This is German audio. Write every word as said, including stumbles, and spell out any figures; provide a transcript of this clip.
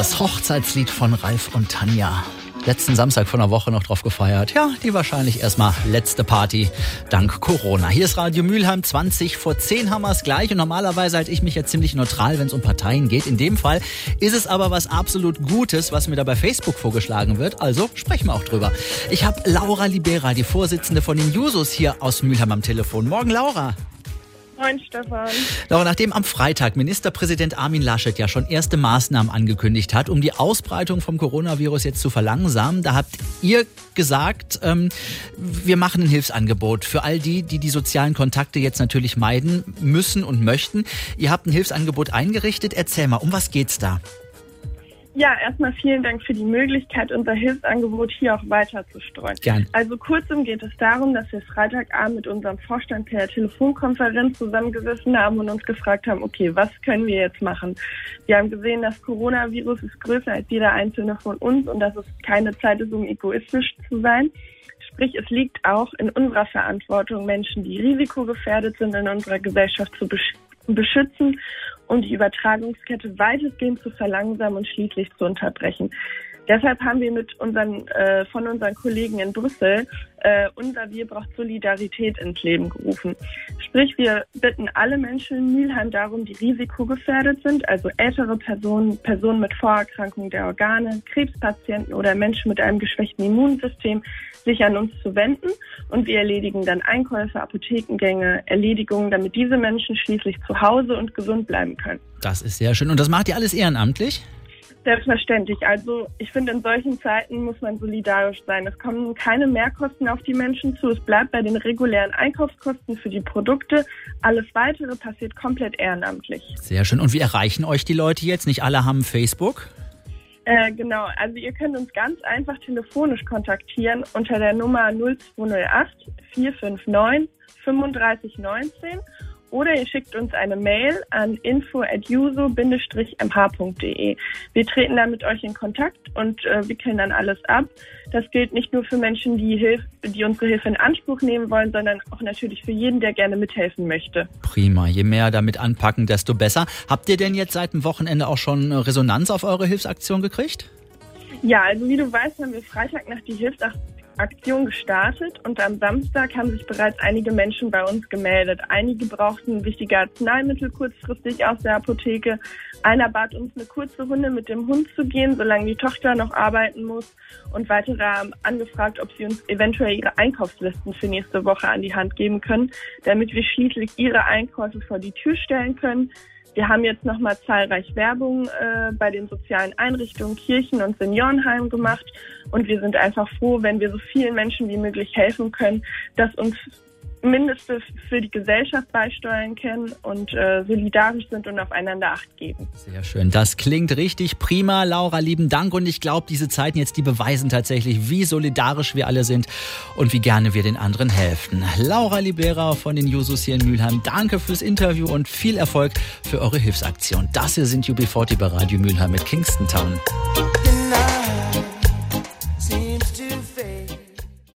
Das Hochzeitslied von Ralf und Tanja. Letzten Samstag von der Woche noch drauf gefeiert. Ja, die wahrscheinlich erstmal letzte Party dank Corona. Hier ist Radio Mülheim, zwanzig vor zehn haben wir es gleich. Und normalerweise halte ich mich ja ziemlich neutral, wenn es um Parteien geht. In dem Fall ist es aber was absolut Gutes, was mir da bei Facebook vorgeschlagen wird. Also sprechen wir auch drüber. Ich habe Laura Libera, die Vorsitzende von den Jusos, hier aus Mülheim am Telefon. Morgen, Laura. Moin, Stefan. Laura, nachdem am Freitag Ministerpräsident Armin Laschet ja schon erste Maßnahmen angekündigt hat, um die Ausbreitung vom Coronavirus jetzt zu verlangsamen, da habt ihr gesagt, ähm, wir machen ein Hilfsangebot für all die, die die sozialen Kontakte jetzt natürlich meiden müssen und möchten. Ihr habt ein Hilfsangebot eingerichtet. Erzähl mal, um was geht's da? Ja, erstmal vielen Dank für die Möglichkeit, unser Hilfsangebot hier auch weiter zu streuen. Gern. Also kurzum geht es darum, dass wir Freitagabend mit unserem Vorstand per Telefonkonferenz zusammengesessen haben und uns gefragt haben, okay, was können wir jetzt machen? Wir haben gesehen, das Coronavirus ist größer als jeder einzelne von uns und dass es keine Zeit ist, um egoistisch zu sein. Sprich, es liegt auch in unserer Verantwortung, Menschen, die risikogefährdet sind, in unserer Gesellschaft zu besch- beschützen und die Übertragungskette weitestgehend zu verlangsamen und schließlich zu unterbrechen. Deshalb haben wir mit unseren, äh, von unseren Kollegen in Brüssel äh, unser Wir braucht Solidarität ins Leben gerufen. Sprich, wir bitten alle Menschen in Mülheim darum, die risikogefährdet sind, also ältere Personen, Personen mit Vorerkrankungen der Organe, Krebspatienten oder Menschen mit einem geschwächten Immunsystem, sich an uns zu wenden. Und wir erledigen dann Einkäufe, Apothekengänge, Erledigungen, damit diese Menschen schließlich zu Hause und gesund bleiben können. Das ist sehr schön. Und das macht ihr alles ehrenamtlich? Selbstverständlich. Also ich finde, in solchen Zeiten muss man solidarisch sein. Es kommen keine Mehrkosten auf die Menschen zu. Es bleibt bei den regulären Einkaufskosten für die Produkte. Alles Weitere passiert komplett ehrenamtlich. Sehr schön. Und wie erreichen euch die Leute jetzt? Nicht alle haben Facebook? Äh, genau. Also ihr könnt uns ganz einfach telefonisch kontaktieren unter der Nummer null zwei null acht vier fünf neun fünf drei eins neun. Oder ihr schickt uns eine Mail an info at juso Bindestrich m h punkt d e. Wir treten dann mit euch in Kontakt und äh, wickeln dann alles ab. Das gilt nicht nur für Menschen, die, Hilf- die unsere Hilfe in Anspruch nehmen wollen, sondern auch natürlich für jeden, der gerne mithelfen möchte. Prima. Je mehr damit anpacken, desto besser. Habt ihr denn jetzt seit dem Wochenende auch schon Resonanz auf eure Hilfsaktion gekriegt? Ja, also wie du weißt, haben wir Freitagnacht die Hilfsaktion Aktion gestartet und am Samstag haben sich bereits einige Menschen bei uns gemeldet. Einige brauchten wichtige Arzneimittel kurzfristig aus der Apotheke. Einer bat uns, eine kurze Runde mit dem Hund zu gehen, solange die Tochter noch arbeiten muss. Und weitere haben angefragt, ob sie uns eventuell ihre Einkaufslisten für nächste Woche an die Hand geben können, damit wir schließlich ihre Einkäufe vor die Tür stellen können. Wir haben jetzt nochmal zahlreich Werbung äh, bei den sozialen Einrichtungen, Kirchen und Seniorenheimen gemacht. Und wir sind einfach froh, wenn wir so vielen Menschen wie möglich helfen können, dass uns Mindeste für die Gesellschaft beisteuern können und äh, solidarisch sind und aufeinander Acht geben. Sehr schön. Das klingt richtig prima. Laura, lieben Dank. Und ich glaube, diese Zeiten jetzt, die beweisen tatsächlich, wie solidarisch wir alle sind und wie gerne wir den anderen helfen. Laura Libera von den Jusos hier in Mülheim, danke fürs Interview und viel Erfolg für eure Hilfsaktion. Das hier sind U B vierzig bei Radio Mülheim mit Kingston Town.